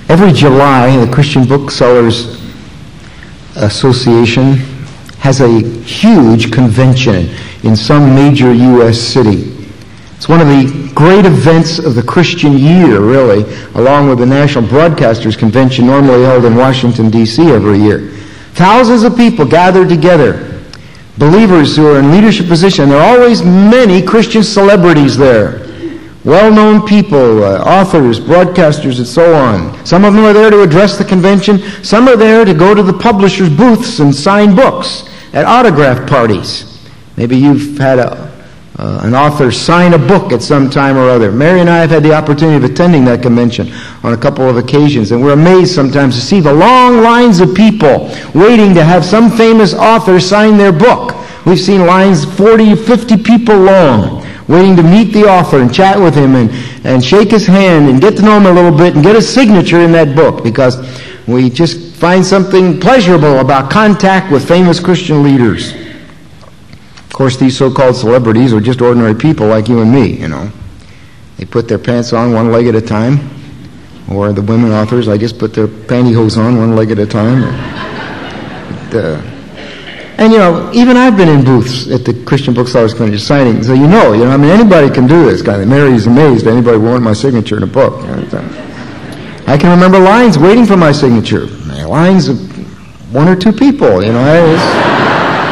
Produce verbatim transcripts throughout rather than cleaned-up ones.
Every July, the Christian Booksellers Association has a huge convention in some major U S city. It's one of the great events of the Christian year, really, along with the National Broadcasters Convention normally held in Washington, D C every year. Thousands of people gathered together, believers who are in leadership position. There are always many Christian celebrities there, well-known people, uh, authors, broadcasters, and so on. Some of them are there to address the convention. Some are there to go to the publishers' booths and sign books at autograph parties. Maybe you've had a Uh, an author sign a book at some time or other. Mary and I have had the opportunity of attending that convention on a couple of occasions, and we're amazed sometimes to see the long lines of people waiting to have some famous author sign their book. We've seen lines forty, fifty people long, waiting to meet the author and chat with him and, and shake his hand and get to know him a little bit and get a signature in that book, because we just find something pleasurable about contact with famous Christian leaders. Of course, these so-called celebrities are just ordinary people like you and me, you know. They put their pants on one leg at a time. Or the women authors, I guess, put their pantyhose on one leg at a time. But, uh, and, you know, even I've been in booths at the Christian Booksellers Convention signing. So you know, you know, I mean, anybody can do this kind of. Mary's amazed anybody would want my signature in a book. I can remember lines waiting for my signature. Lines of one or two people, you know. I,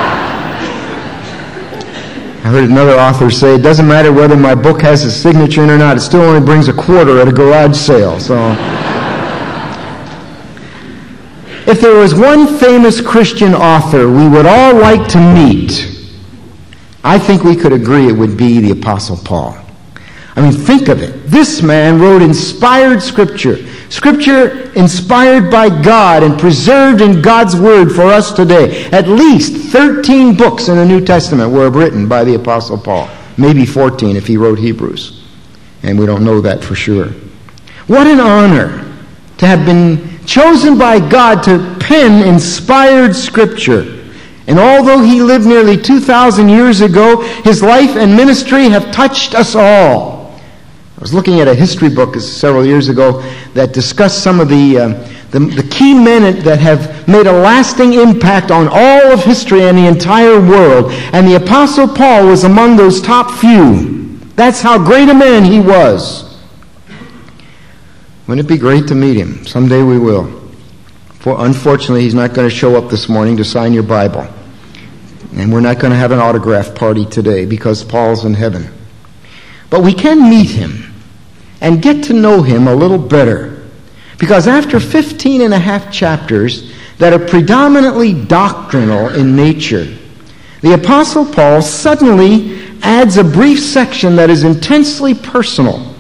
I heard another author say, it doesn't matter whether my book has a signature in or not, it still only brings a quarter at a garage sale. So, if there was one famous Christian author we would all like to meet, I think we could agree it would be the Apostle Paul. I mean, think of it. This man wrote inspired Scripture. Scripture inspired by God and preserved in God's Word for us today. At least thirteen books in the New Testament were written by the Apostle Paul. Maybe fourteen if he wrote Hebrews. And we don't know that for sure. What an honor to have been chosen by God to pen inspired Scripture. And although he lived nearly two thousand years ago, his life and ministry have touched us all. I was looking at a history book several years ago that discussed some of the, uh, the, the key men that have made a lasting impact on all of history and the entire world. And the Apostle Paul was among those top few. That's how great a man he was. Wouldn't it be great to meet him? Someday we will. For unfortunately, he's not going to show up this morning to sign your Bible. And we're not going to have an autograph party today because Paul's in heaven. But we can meet him and get to know him a little better. Because after fifteen and a half chapters that are predominantly doctrinal in nature, the Apostle Paul suddenly adds a brief section that is intensely personal.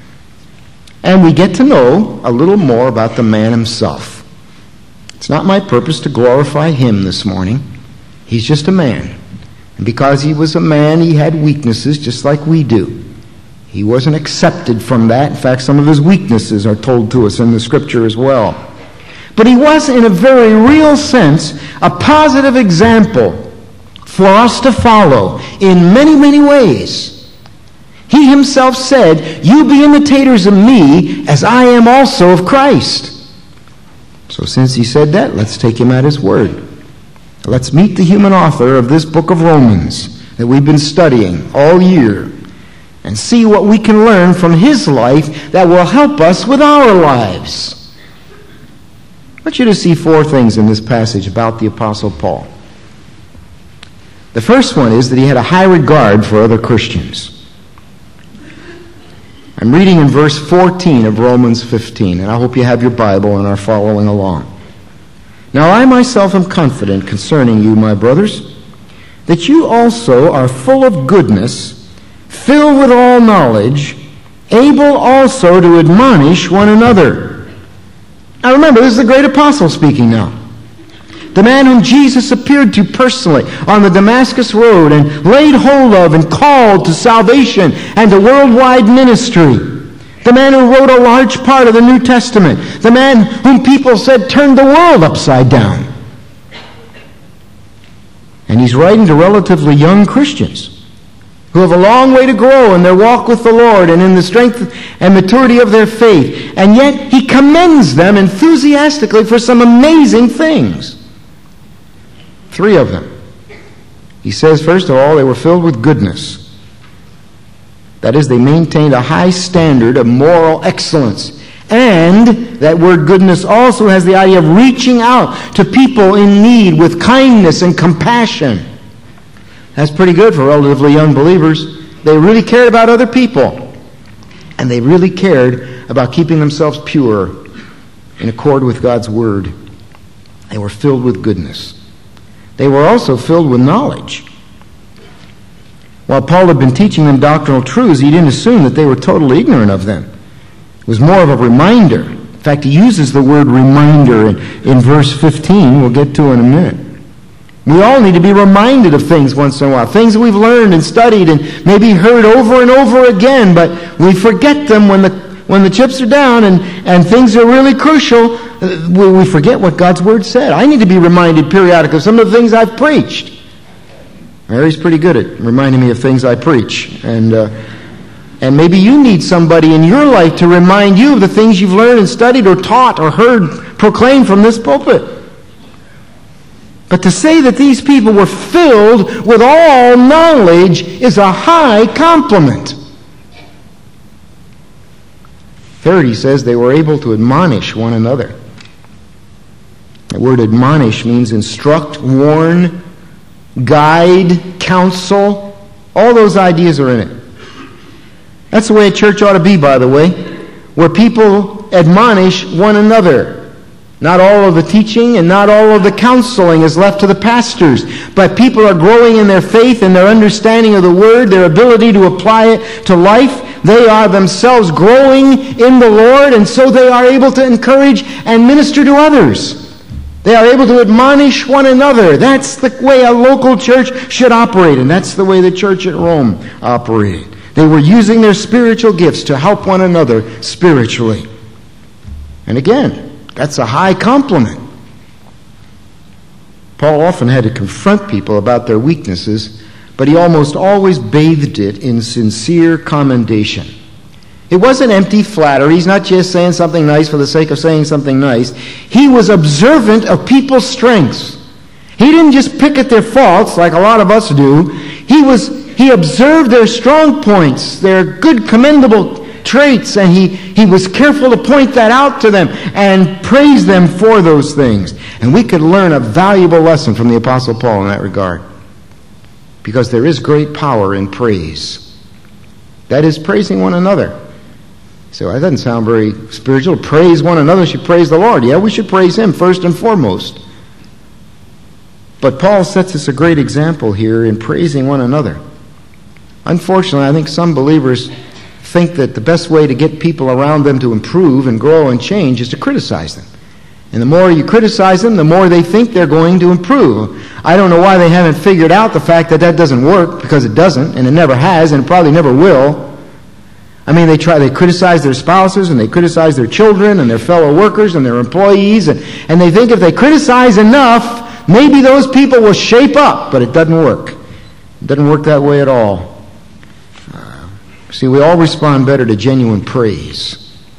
And we get to know a little more about the man himself. It's not my purpose to glorify him this morning. He's just a man. And because he was a man, he had weaknesses just like we do. He wasn't accepted from that. In fact, some of his weaknesses are told to us in the Scripture as well. But he was, in a very real sense, a positive example for us to follow in many, many ways. He himself said, "You be imitators of me as I am also of Christ." So since he said that, let's take him at his word. Let's meet the human author of this book of Romans that we've been studying all year and see what we can learn from his life that will help us with our lives. I want you to see four things in this passage about the Apostle Paul. The first one is that he had a high regard for other Christians. I'm reading in verse fourteen of Romans fifteen, and I hope you have your Bible and are following along. "Now I myself am confident concerning you, my brothers, that you also are full of goodness, filled with all knowledge, able also to admonish one another." Now remember, this is the great apostle speaking now. The man whom Jesus appeared to personally on the Damascus road and laid hold of and called to salvation and to worldwide ministry. The man who wrote a large part of the New Testament. The man whom people said turned the world upside down. And he's writing to relatively young Christians who have a long way to grow in their walk with the Lord and in the strength and maturity of their faith. And yet he commends them enthusiastically for some amazing things. Three of them. He says, first of all, they were filled with goodness. That is, they maintained a high standard of moral excellence. And that word goodness also has the idea of reaching out to people in need with kindness and compassion. That's pretty good for relatively young believers. They really cared about other people. And they really cared about keeping themselves pure in accord with God's Word. They were filled with goodness. They were also filled with knowledge. While Paul had been teaching them doctrinal truths, he didn't assume that they were totally ignorant of them. It was more of a reminder. In fact, he uses the word reminder in, in verse fifteen. We'll get to in a minute. We all need to be reminded of things once in a while, things that we've learned and studied and maybe heard over and over again, but we forget them when the when the chips are down and, and things are really crucial. We, we forget what God's Word said. I need to be reminded periodically of some of the things I've preached. Mary's pretty good at reminding me of things I preach. And uh, and maybe you need somebody in your life to remind you of the things you've learned and studied or taught or heard proclaimed from this pulpit. But to say that these people were filled with all knowledge is a high compliment. Third, he says they were able to admonish one another. The word admonish means instruct, warn, guide, counsel. All those ideas are in it. That's the way a church ought to be, by the way, where people admonish one another. Not all of the teaching and not all of the counseling is left to the pastors, but people are growing in their faith and their understanding of the Word, their ability to apply it to life. They are themselves growing in the Lord, and so they are able to encourage and minister to others. They are able to admonish one another. That's the way a local church should operate, and that's the way the church at Rome operated. They were using their spiritual gifts to help one another spiritually. And again, that's a high compliment. Paul often had to confront people about their weaknesses, but he almost always bathed it in sincere commendation. It wasn't empty flattery. He's not just saying something nice for the sake of saying something nice. He was observant of people's strengths. He didn't just pick at their faults like a lot of us do. He was he observed their strong points, their good commendable traits, and he, he was careful to point that out to them and praise them for those things. And we could learn a valuable lesson from the Apostle Paul in that regard. Because there is great power in praise. That is praising one another. So that doesn't sound very spiritual. Praise one another. We should praise the Lord. Yeah, we should praise Him first and foremost. But Paul sets us a great example here in praising one another. Unfortunately, I think some believers think that the best way to get people around them to improve and grow and change is to criticize them. And the more you criticize them, the more they think they're going to improve. I don't know why they haven't figured out the fact that that doesn't work, because it doesn't, and it never has, and it probably never will. I mean, they try, they criticize their spouses, and they criticize their children, and their fellow workers, and their employees, and, and they think if they criticize enough, maybe those people will shape up, but it doesn't work. It doesn't work that way at all. Uh, see, we all respond better to genuine praise.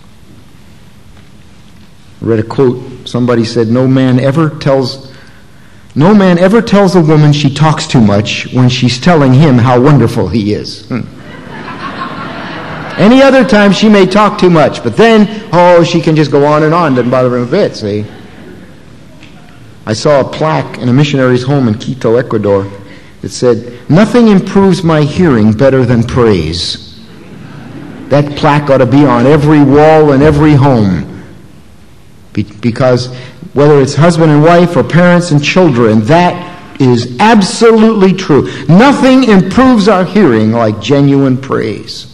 I read a quote. Somebody said, no man ever tells no man ever tells a woman she talks too much when she's telling him how wonderful he is. Hmm. Any other time she may talk too much, but then, oh, she can just go on and on. Doesn't bother him a bit, see? I saw a plaque in a missionary's home in Quito, Ecuador, that said, nothing improves my hearing better than praise. That plaque ought to be on every wall in every home. Because whether it's husband and wife or parents and children, that is absolutely true. Nothing improves our hearing like genuine praise.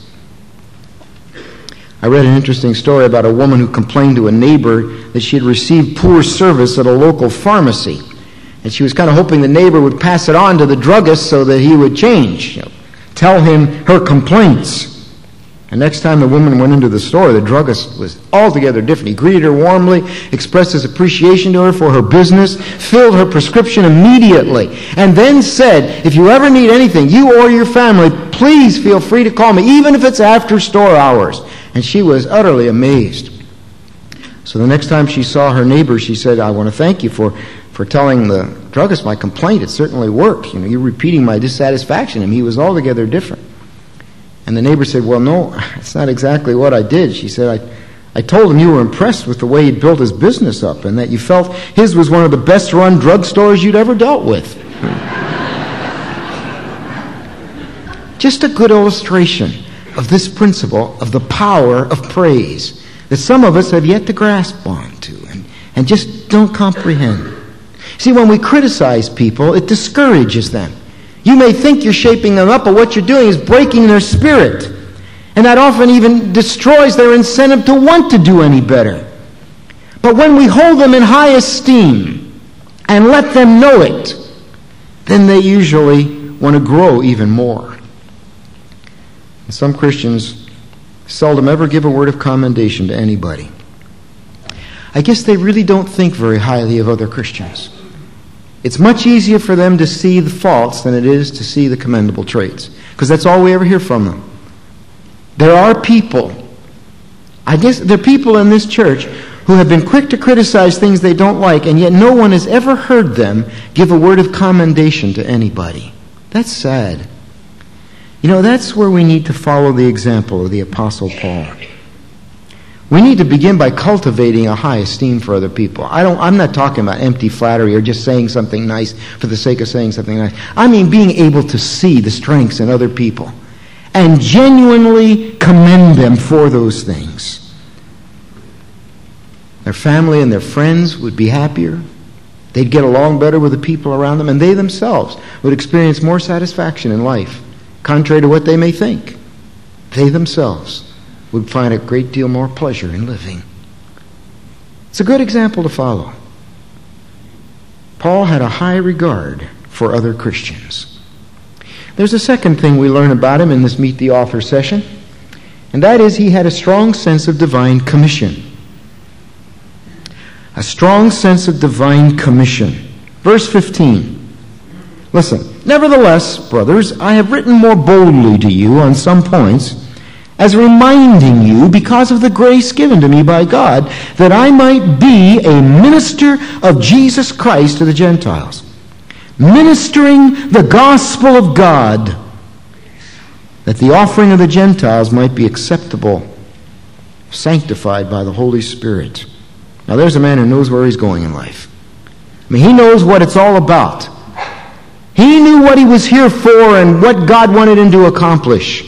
I read an interesting story about a woman who complained to a neighbor that she had received poor service at a local pharmacy. And she was kind of hoping the neighbor would pass it on to the druggist so that he would change, you know, tell him her complaints. And next time the woman went into the store, the druggist was altogether different. He greeted her warmly, expressed his appreciation to her for her business, filled her prescription immediately, and then said, if you ever need anything, you or your family, please feel free to call me, even if it's after store hours. And she was utterly amazed. So the next time she saw her neighbor, she said, I want to thank you for, for telling the druggist my complaint. It certainly worked. You know, you're repeating my dissatisfaction. And he was altogether different. And the neighbor said, well, no, it's not exactly what I did. She said, I, I told him you were impressed with the way he'd built his business up and that you felt his was one of the best-run drugstores you'd ever dealt with. Just a good illustration of this principle of the power of praise that some of us have yet to grasp onto and, and just don't comprehend. See, when we criticize people, it discourages them. You may think you're shaping them up, but what you're doing is breaking their spirit. And that often even destroys their incentive to want to do any better. But when we hold them in high esteem and let them know it, then they usually want to grow even more. And some Christians seldom ever give a word of commendation to anybody. I guess they really don't think very highly of other Christians. It's much easier for them to see the faults than it is to see the commendable traits, because that's all we ever hear from them. There are people, I guess there are people in this church who have been quick to criticize things they don't like, and yet no one has ever heard them give a word of commendation to anybody. That's sad. You know, that's where we need to follow the example of the Apostle Paul. We need to begin by cultivating a high esteem for other people. I don't, I'm not talking about empty flattery or just saying something nice for the sake of saying something nice. I mean being able to see the strengths in other people and genuinely commend them for those things. Their family and their friends would be happier. They'd get along better with the people around them, and they themselves would experience more satisfaction in life, contrary to what they may think. They themselves would find a great deal more pleasure in living. It's a good example to follow. Paul had a high regard for other Christians. There's a second thing we learn about him in this Meet the Author session, and that is he had a strong sense of divine commission. A strong sense of divine commission. Verse fifteen. Listen, nevertheless, brothers, I have written more boldly to you on some points, as reminding you, because of the grace given to me by God, that I might be a minister of Jesus Christ to the Gentiles, ministering the gospel of God, that the offering of the Gentiles might be acceptable, sanctified by the Holy Spirit. Now there's a man who knows where he's going in life. I mean, he knows what it's all about. He knew what he was here for and what God wanted him to accomplish.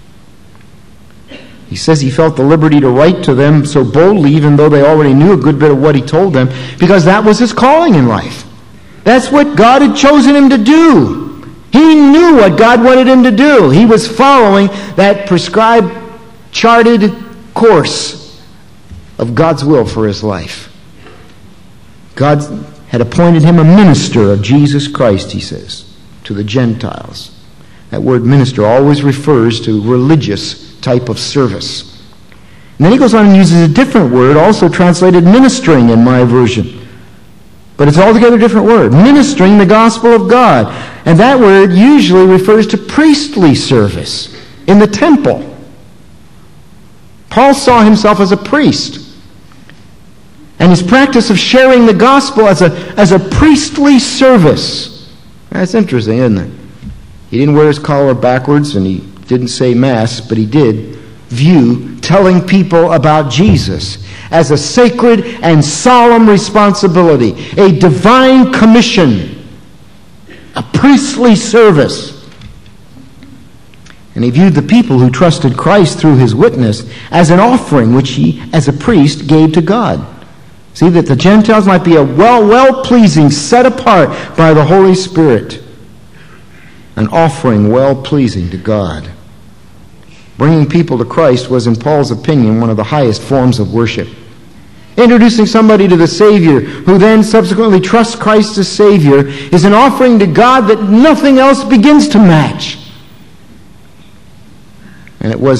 He says he felt the liberty to write to them so boldly, even though they already knew a good bit of what he told them, because that was his calling in life. That's what God had chosen him to do. He knew what God wanted him to do. He was following that prescribed, charted course of God's will for his life. God had appointed him a minister of Jesus Christ, he says, to the Gentiles. That word minister always refers to religious type of service. And then he goes on and uses a different word, also translated ministering in my version. But it's altogether a different word. Ministering the gospel of God. And that word usually refers to priestly service in the temple. Paul saw himself as a priest. And his practice of sharing the gospel as a, as a priestly service. That's interesting, isn't it? He didn't wear his collar backwards and he didn't say Mass, but he did view telling people about Jesus as a sacred and solemn responsibility, a divine commission, a priestly service. And he viewed the people who trusted Christ through his witness as an offering which he, as a priest, gave to God. See, that the Gentiles might be a well, well-pleasing, set apart by the Holy Spirit, an offering well-pleasing to God. Bringing people to Christ was, in Paul's opinion, one of the highest forms of worship. Introducing somebody to the Savior, who then subsequently trusts Christ as Savior, is an offering to God that nothing else begins to match. And it was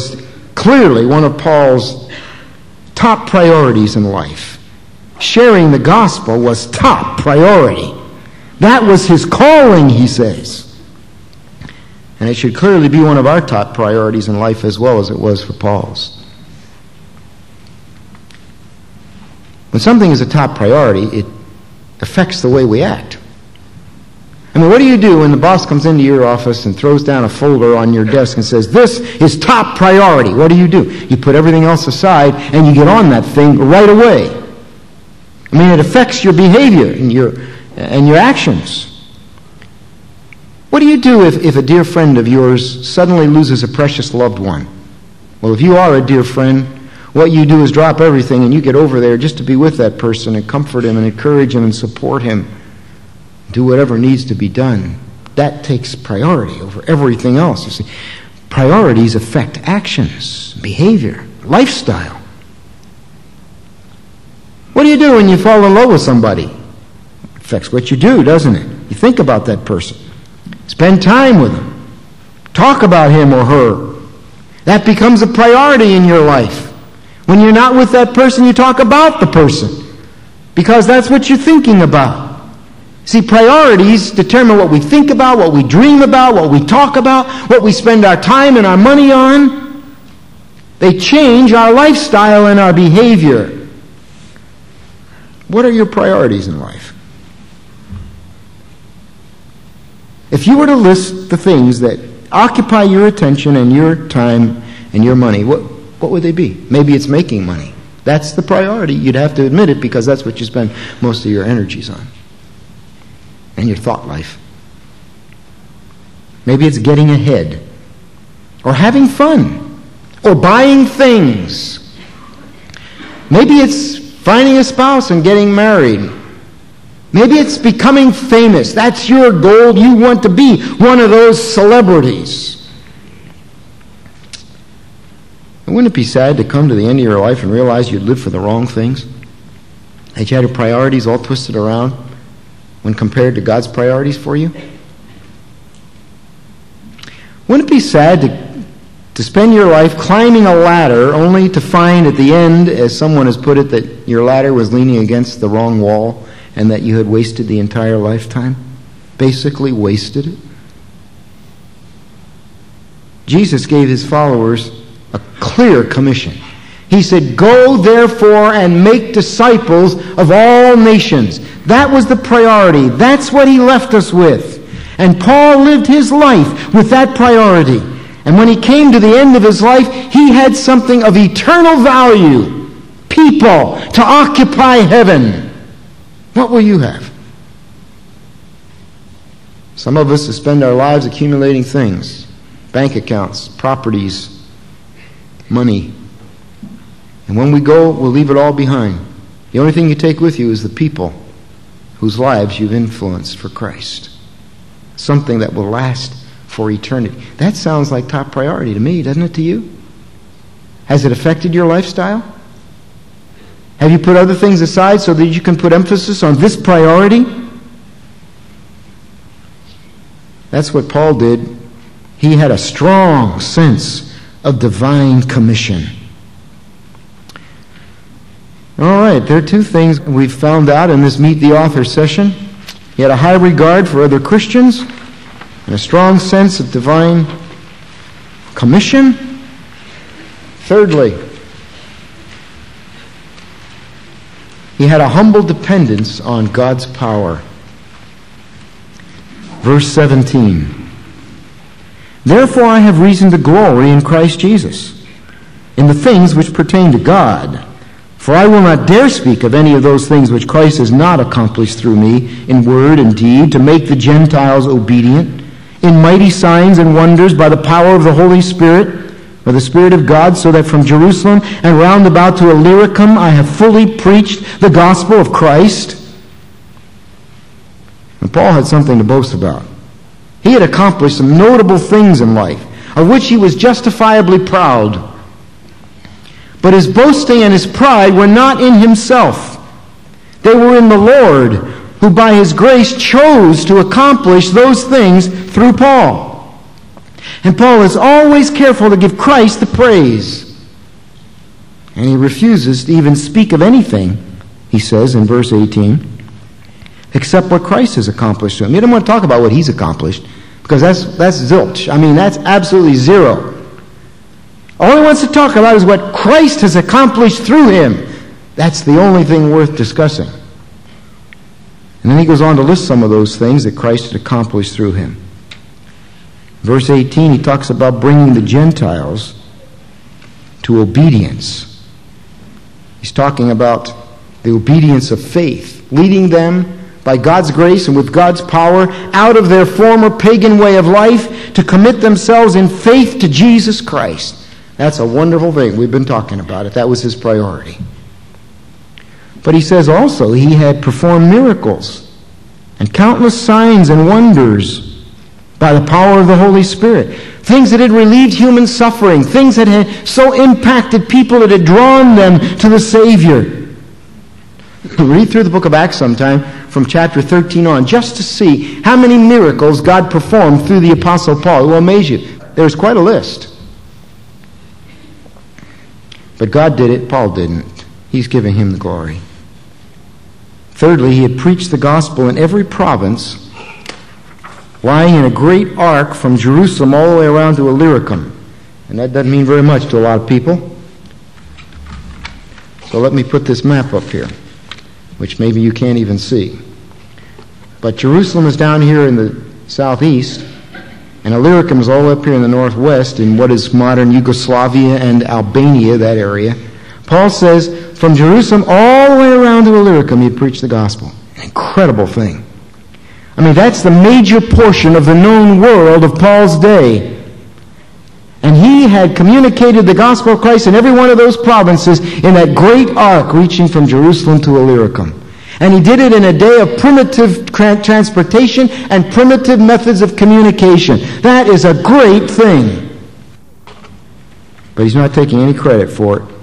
clearly one of Paul's top priorities in life. Sharing the gospel was top priority. That was his calling, he says. And it should clearly be one of our top priorities in life as well as it was for Paul's. When something is a top priority, it affects the way we act. I mean, what do you do when the boss comes into your office and throws down a folder on your desk and says, this is top priority? What do you do? You put everything else aside and you get on that thing right away. I mean, it affects your behavior and your, and your actions. What do you do if, if a dear friend of yours suddenly loses a precious loved one? Well, if you are a dear friend, what you do is drop everything and you get over there just to be with that person and comfort him and encourage him and support him. Do whatever needs to be done. That takes priority over everything else. You see, priorities affect actions, behavior, lifestyle. What do you do when you fall in love with somebody? It affects what you do, doesn't it? You think about that person. Spend time with them. Talk about him or her. That becomes a priority in your life. When you're not with that person, you talk about the person, because that's what you're thinking about. See, priorities determine what we think about, what we dream about, what we talk about, what we spend our time and our money on. They change our lifestyle and our behavior. What are your priorities in life? If you were to list the things that occupy your attention and your time and your money, what, what would they be? Maybe it's making money. That's the priority. You'd have to admit it because that's what you spend most of your energies on. And your thought life. Maybe it's getting ahead, or having fun, or buying things. Maybe it's finding a spouse and getting married. Maybe it's becoming famous. That's your goal. You want to be one of those celebrities. And wouldn't it be sad to come to the end of your life and realize you'd lived for the wrong things? That you had your priorities all twisted around when compared to God's priorities for you? Wouldn't it be sad to, to spend your life climbing a ladder only to find at the end, as someone has put it, that your ladder was leaning against the wrong wall and that you had wasted the entire lifetime? Basically wasted it. Jesus gave his followers a clear commission. He said, "Go therefore and make disciples of all nations." That was the priority. That's what he left us with. And Paul lived his life with that priority. And when he came to the end of his life, he had something of eternal value. People to occupy heaven. What will you have? Some of us spend our lives accumulating things. Bank accounts, properties, money. And when we go, we'll leave it all behind. The only thing you take with you is the people whose lives you've influenced for Christ. Something that will last for eternity. That sounds like top priority to me, doesn't it to you? Has it affected your lifestyle? Have you put other things aside so that you can put emphasis on this priority? That's what Paul did. He had a strong sense of divine commission. All right, there are two things we've found out in this Meet the Author session. He had a high regard for other Christians and a strong sense of divine commission. Thirdly, he had a humble dependence on God's power. Verse seventeen. "Therefore I have reason to glory in Christ Jesus, in the things which pertain to God. For I will not dare speak of any of those things which Christ has not accomplished through me, in word and deed, to make the Gentiles obedient, in mighty signs and wonders by the power of the Holy Spirit, by the Spirit of God, so that from Jerusalem and round about to Illyricum I have fully preached the gospel of Christ." And Paul had something to boast about. He had accomplished some notable things in life, of which he was justifiably proud. But his boasting and his pride were not in himself. They were in the Lord, who by his grace chose to accomplish those things through Paul. And Paul is always careful to give Christ the praise. And he refuses to even speak of anything, he says in verse eighteen, except what Christ has accomplished to him. He doesn't want to talk about what he's accomplished, because that's, that's zilch. I mean, that's absolutely zero. All he wants to talk about is what Christ has accomplished through him. That's the only thing worth discussing. And then he goes on to list some of those things that Christ had accomplished through him. Verse eighteen, he talks about bringing the Gentiles to obedience. He's talking about the obedience of faith, leading them by God's grace and with God's power out of their former pagan way of life to commit themselves in faith to Jesus Christ. That's a wonderful thing. We've been talking about it. That was his priority. But he says also he had performed miracles and countless signs and wonders by the power of the Holy Spirit. Things that had relieved human suffering. Things that had so impacted people that had drawn them to the Savior. Read through the book of Acts sometime from chapter thirteen on just to see how many miracles God performed through the Apostle Paul. It will amaze you. There's quite a list. But God did it, Paul didn't. He's giving him the glory. Thirdly, he had preached the gospel in every province, lying in a great arc from Jerusalem all the way around to Illyricum. And that doesn't mean very much to a lot of people. So let me put this map up here, which maybe you can't even see. But Jerusalem is down here in the southeast, and Illyricum is all up here in the northwest in what is modern Yugoslavia and Albania, that area. Paul says, from Jerusalem all the way around to Illyricum, he preached the gospel. An incredible thing. I mean, that's the major portion of the known world of Paul's day. And he had communicated the gospel of Christ in every one of those provinces in that great arc reaching from Jerusalem to Illyricum. And he did it in a day of primitive tra- transportation and primitive methods of communication. That is a great thing. But he's not taking any credit for it.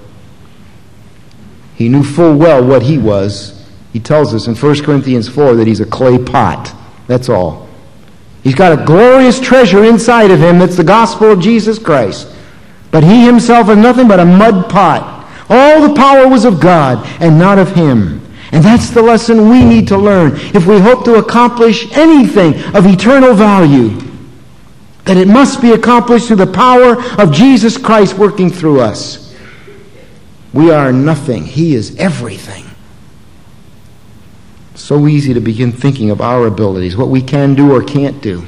He knew full well what he was. He tells us in First Corinthians four that he's a clay pot. That's all. He's got a glorious treasure inside of him that's the gospel of Jesus Christ. But he himself is nothing but a mud pot. All the power was of God and not of him. And that's the lesson we need to learn if we hope to accomplish anything of eternal value. That it must be accomplished through the power of Jesus Christ working through us. We are nothing. He is everything. So easy to begin thinking of our abilities, what we can do or can't do.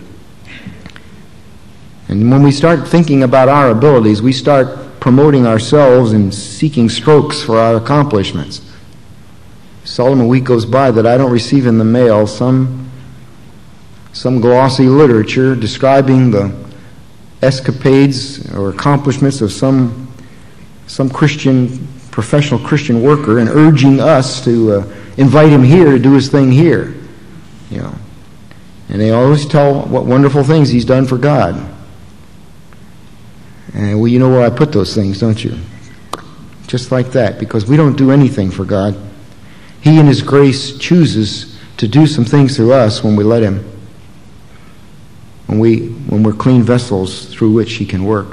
And when we start thinking about our abilities, we start promoting ourselves and seeking strokes for our accomplishments. Seldom a week goes by that I don't receive in the mail some, some glossy literature describing the escapades or accomplishments of some some Christian, professional Christian worker and urging us to uh, invite him here to do his thing here. You know. And they always tell what wonderful things he's done for God. And well, you know where I put those things, don't you? Just like that, because we don't do anything for God. He in his grace chooses to do some things through us when we let him. When, we, when we're clean vessels through which he can work.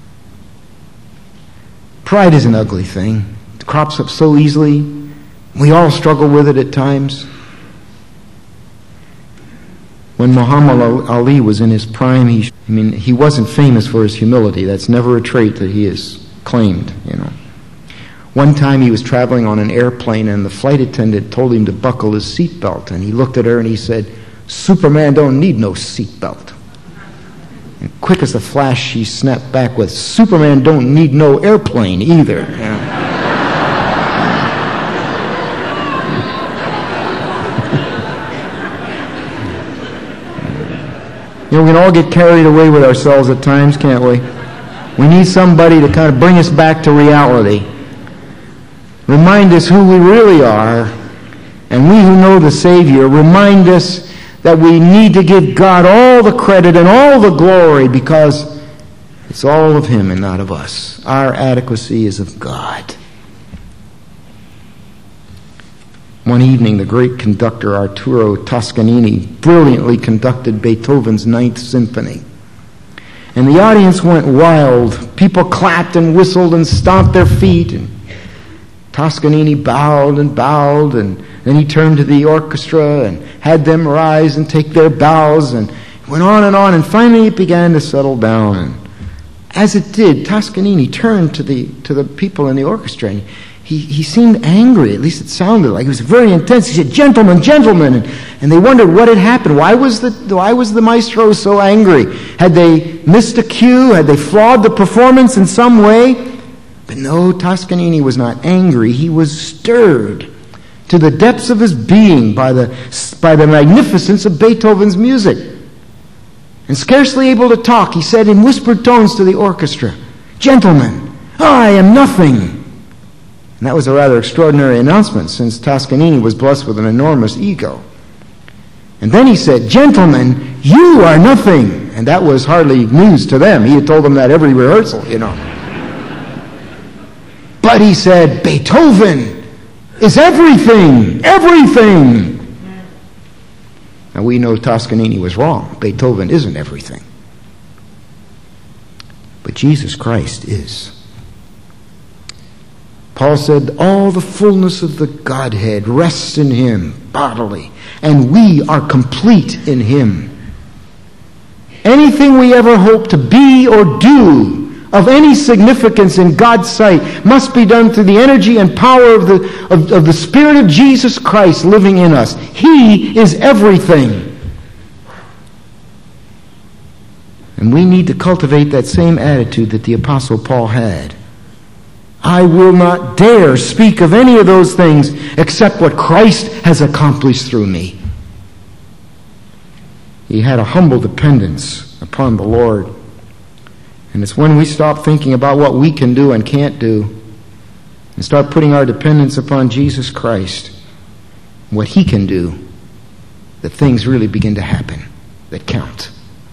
Pride is an ugly thing. It crops up so easily. We all struggle with it at times. When Muhammad Ali was in his prime, he, I mean, he wasn't famous for his humility. That's never a trait that he has claimed, you know. One time he was traveling on an airplane and the flight attendant told him to buckle his seatbelt. And he looked at her and he said, "Superman don't need no seatbelt." And quick as a flash, she snapped back with, "Superman don't need no airplane either." Yeah. You know, we can all get carried away with ourselves at times, can't we? We need somebody to kind of bring us back to reality. Remind us who we really are. And we who know the Savior, remind us that we need to give God all the credit and all the glory because it's all of him and not of us. Our adequacy is of God. One evening, the great conductor Arturo Toscanini brilliantly conducted Beethoven's Ninth Symphony. And the audience went wild. People clapped and whistled and stomped their feet. And Toscanini bowed and bowed, and then he turned to the orchestra and had them rise and take their bows, and went on and on, and finally it began to settle down. And as it did, Toscanini turned to the to the people in the orchestra, and he, he seemed angry. At least it sounded like. It was very intense. He said, "Gentlemen, gentlemen," and, and they wondered what had happened. Why was the why was the maestro so angry? Had they missed a cue? Had they flawed the performance in some way? But no, Toscanini was not angry. He was stirred to the depths of his being by the by the magnificence of Beethoven's music. And scarcely able to talk, he said in whispered tones to the orchestra, "Gentlemen, I am nothing." And that was a rather extraordinary announcement, since Toscanini was blessed with an enormous ego. And then he said, "Gentlemen, you are nothing." And that was hardly news to them. He had told them that every rehearsal, you know. But he said, "Beethoven is everything, everything." Now we know Toscanini was wrong. Beethoven isn't everything. But Jesus Christ is. Paul said, all the fullness of the Godhead rests in him bodily, and we are complete in him. Anything we ever hope to be or do of any significance in God's sight must be done through the energy and power of the, of, of the Spirit of Jesus Christ living in us. He is everything. And we need to cultivate that same attitude that the Apostle Paul had. I will not dare speak of any of those things except what Christ has accomplished through me. He had a humble dependence upon the Lord. And it's when we stop thinking about what we can do and can't do and start putting our dependence upon Jesus Christ, what he can do, that things really begin to happen that count.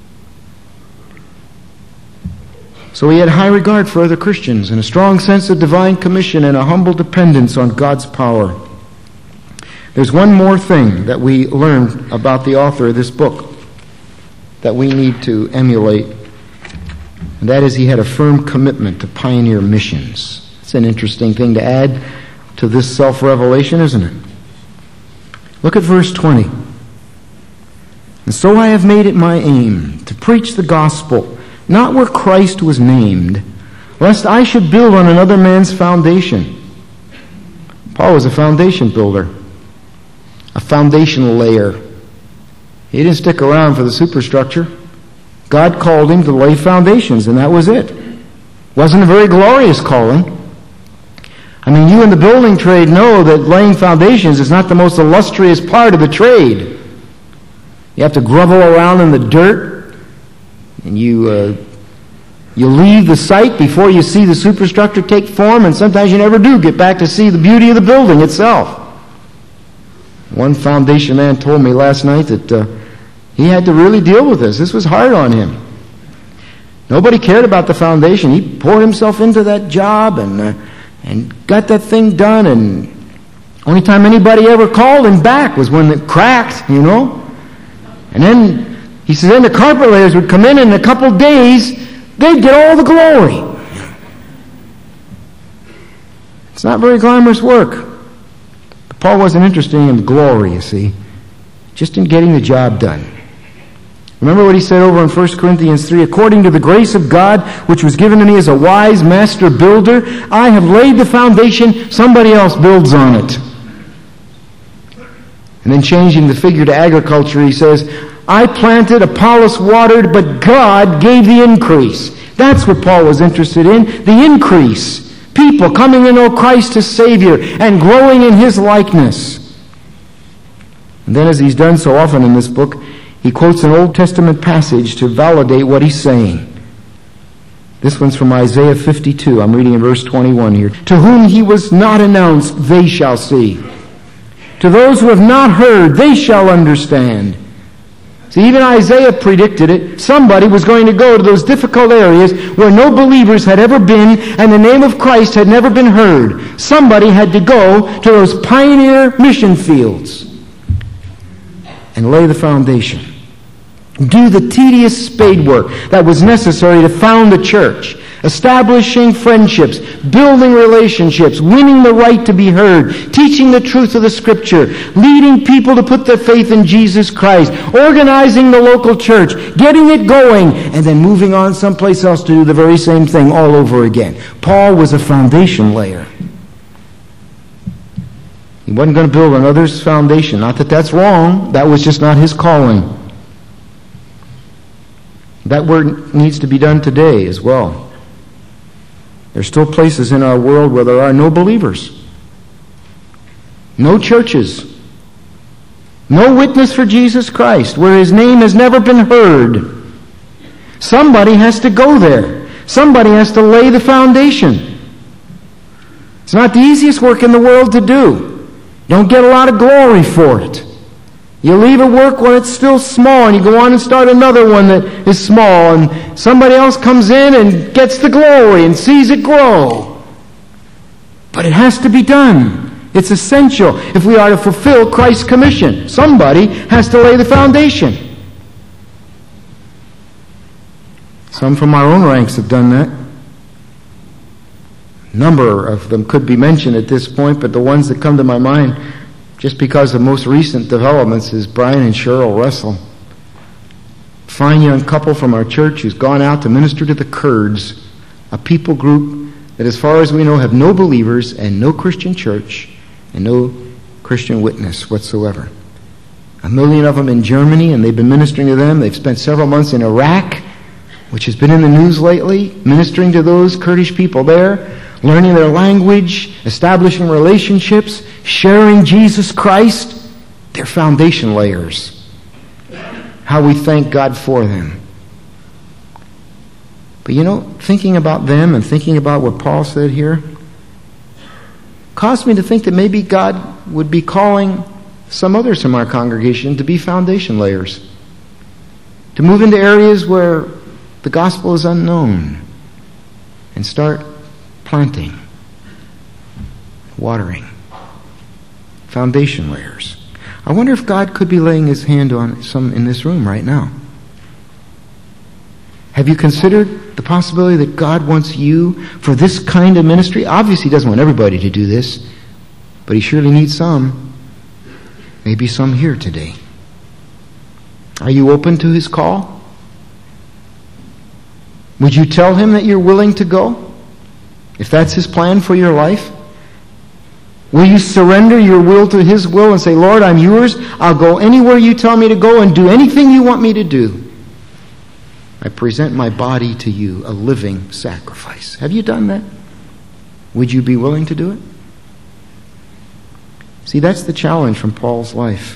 So he had high regard for other Christians and a strong sense of divine commission and a humble dependence on God's power. There's one more thing that we learn about the author of this book that we need to emulate. And that is, he had a firm commitment to pioneer missions. It's an interesting thing to add to this self-revelation, isn't it? Look at verse twenty. And so I have made it my aim to preach the gospel, not where Christ was named, lest I should build on another man's foundation. Paul was a foundation builder, a foundation layer. He didn't stick around for the superstructure. God called him to lay foundations, and that was it. Wasn't a very glorious calling. I mean, you in the building trade know that laying foundations is not the most illustrious part of the trade. You have to grovel around in the dirt, and you uh, you leave the site before you see the superstructure take form, and sometimes you never do get back to see the beauty of the building itself. One foundation man told me last night that uh, he had to really deal with this. This was hard on him. Nobody cared about the foundation. He poured himself into that job and uh, and got that thing done, and only time anybody ever called him back was when it cracked, you know. And then, he says, then the carpet layers would come in, and in a couple days, they'd get all the glory. It's not very glamorous work. But Paul wasn't interested in the glory, you see, just in getting the job done. Remember what he said over in First Corinthians three, according to the grace of God, which was given to me as a wise master builder, I have laid the foundation, somebody else builds on it. And then changing the figure to agriculture, he says, I planted, Apollos watered, but God gave the increase. That's what Paul was interested in, the increase. People coming to know Christ as Savior and growing in His likeness. And then, as he's done so often in this book, he quotes an Old Testament passage to validate what he's saying. This one's from Isaiah fifty-two. I'm reading in verse twenty-one here. To whom he was not announced, they shall see. To those who have not heard, they shall understand. See, even Isaiah predicted it. Somebody was going to go to those difficult areas where no believers had ever been and the name of Christ had never been heard. Somebody had to go to those pioneer mission fields and lay the foundation. Do the tedious spade work that was necessary to found the church. establishing friendships, building relationships, winning the right to be heard, teaching the truth of the Scripture, leading people to put their faith in Jesus Christ, organizing the local church, getting it going, and then moving on someplace else to do the very same thing all over again. Paul was a foundation layer. He wasn't going to build another's foundation. Not that that's wrong. That was just not his calling. That work needs to be done today as well. There's still places in our world where there are no believers, no churches, no witness for Jesus Christ, where his name has never been heard. Somebody has to go there. Somebody has to lay the foundation. It's not the easiest work in the world to do. Don't get a lot of glory for it. You leave a work when it's still small, and you go on and start another one that is small, and somebody else comes in and gets the glory and sees it grow. But it has to be done. It's essential if we are to fulfill Christ's commission. Somebody has to lay the foundation. Some from our own ranks have done that. A number of them could be mentioned at this point, but the ones that come to my mind, just because of most recent developments, is Brian and Cheryl Russell. Fine young couple from our church who's gone out to minister to the Kurds, a people group that, as far as we know, have no believers and no Christian church and no Christian witness whatsoever. A million of them in Germany, and they've been ministering to them. They've spent several months in Iraq, which has been in the news lately, ministering to those Kurdish people there, learning their language, establishing relationships, sharing Jesus Christ. They're foundation layers. How we thank God for them. But you know, thinking about them and thinking about what Paul said here caused me to think that maybe God would be calling some others from our congregation to be foundation layers, to move into areas where the gospel is unknown and start planting, watering, foundation layers. I wonder if God could be laying his hand on some in this room right now. Have you considered the possibility that God wants you for this kind of ministry? Obviously, he doesn't want everybody to do this, but he surely needs some. Maybe some here today. Are you open to his call? Would you tell him that you're willing to go? If that's his plan for your life? Will you surrender your will to his will and say, Lord, I'm yours. I'll go anywhere you tell me to go and do anything you want me to do. I present my body to you, a living sacrifice. Have you done that? Would you be willing to do it? See, that's the challenge from Paul's life.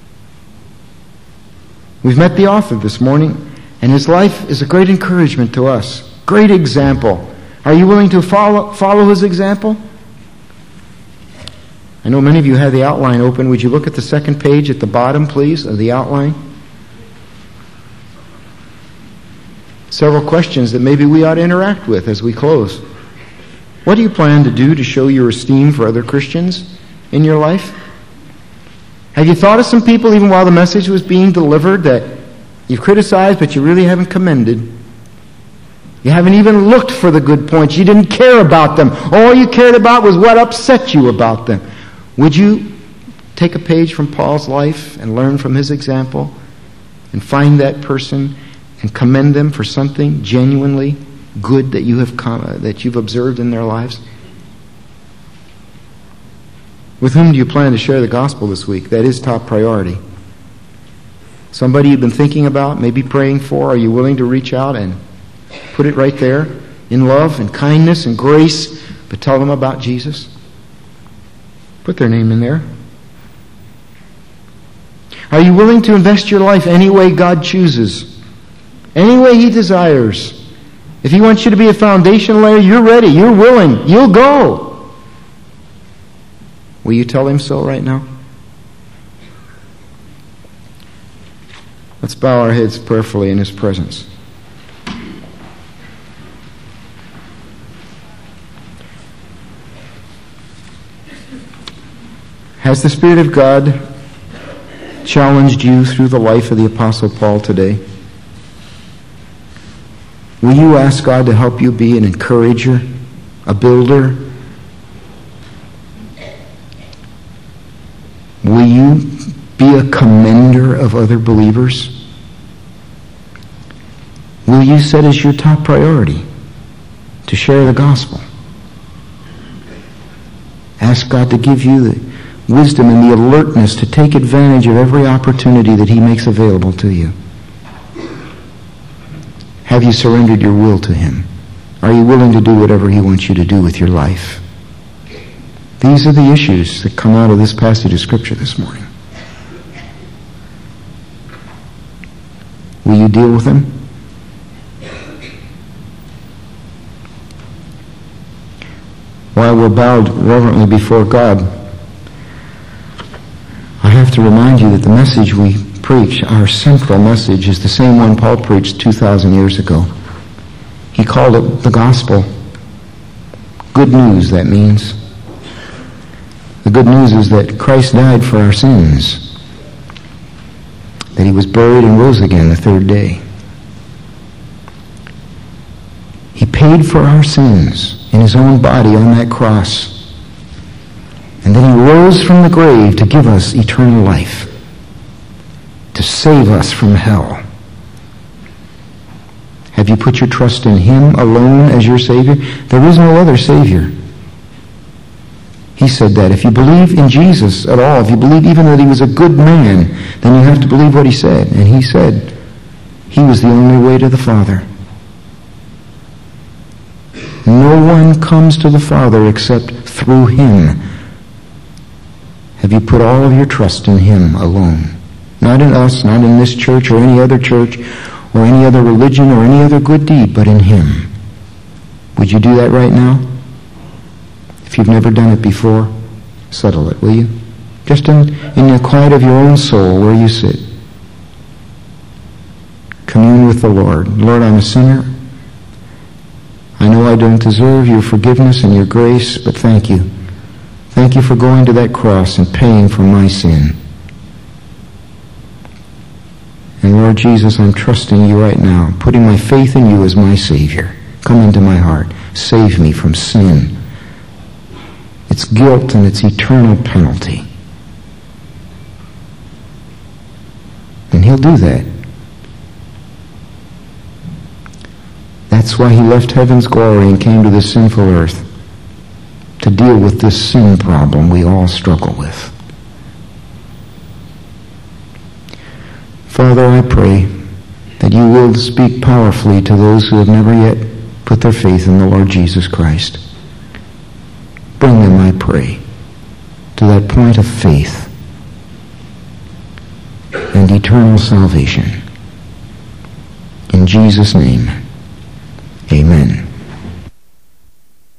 We've met the author this morning, and his life is a great encouragement to us. Great example. Are you willing to follow, follow his example? I know many of you have the outline open. Would you look at the second page at the bottom, please, of the outline? Several questions that maybe we ought to interact with as we close. What do you plan to do to show your esteem for other Christians in your life? Have you thought of some people, even while the message was being delivered, that you've criticized but you really haven't commended? You haven't even looked for the good points. You didn't care about them. All you cared about was what upset you about them. Would you take a page from Paul's life and learn from his example and find that person and commend them for something genuinely good that you have com- that you've observed in their lives? With whom do you plan to share the gospel this week? That is top priority. Somebody you've been thinking about, maybe praying for. Are you willing to reach out and put it right there in love and kindness and grace, but tell them about Jesus? Put their name in there. Are you willing to invest your life any way God chooses? Any way he desires? If he wants you to be a foundation layer, you're ready, you're willing, you'll go. Will you tell him so right now? Let's bow our heads prayerfully in his presence. Has the Spirit of God challenged you through the life of the Apostle Paul today? Will you ask God to help you be an encourager, a builder? Will you be a commender of other believers? Will you set as your top priority to share the gospel? Ask God to give you the wisdom and the alertness to take advantage of every opportunity that He makes available to you. Have you surrendered your will to Him? Are you willing to do whatever He wants you to do with your life? These are the issues that come out of this passage of Scripture this morning. Will you deal with them? While we're bowed reverently before God, I have to remind you that the message we preach, our central message, is the same one Paul preached two thousand years ago. He called it the gospel. Good news, that means. The good news is that Christ died for our sins, that He was buried and rose again the third day. He paid for our sins in His own body on that cross. And then He rose from the grave to give us eternal life, to save us from hell. Have you put your trust in Him alone as your Savior? There is no other Savior. He said that. If you believe in Jesus at all, if you believe even that He was a good man, then you have to believe what He said. And He said He was the only way to the Father. No one comes to the Father except through Him. Have you put all of your trust in Him alone? Not in us, not in this church or any other church or any other religion or any other good deed, but in Him. Would you do that right now? If you've never done it before, settle it, will you? Just in, in the quiet of your own soul where you sit. Commune with the Lord. Lord, I'm a sinner. I know I don't deserve your forgiveness and your grace, but thank you. Thank you for going to that cross and paying for my sin. And Lord Jesus, I'm trusting you right now, putting my faith in you as my Savior. Come into my heart. Save me from sin, its guilt and its eternal penalty. And He'll do that. That's why He left heaven's glory and came to this sinful earth, to deal with this sin problem we all struggle with. Father, I pray that you will speak powerfully to those who have never yet put their faith in the Lord Jesus Christ. Bring them, I pray, to that point of faith and eternal salvation. In Jesus' name, amen.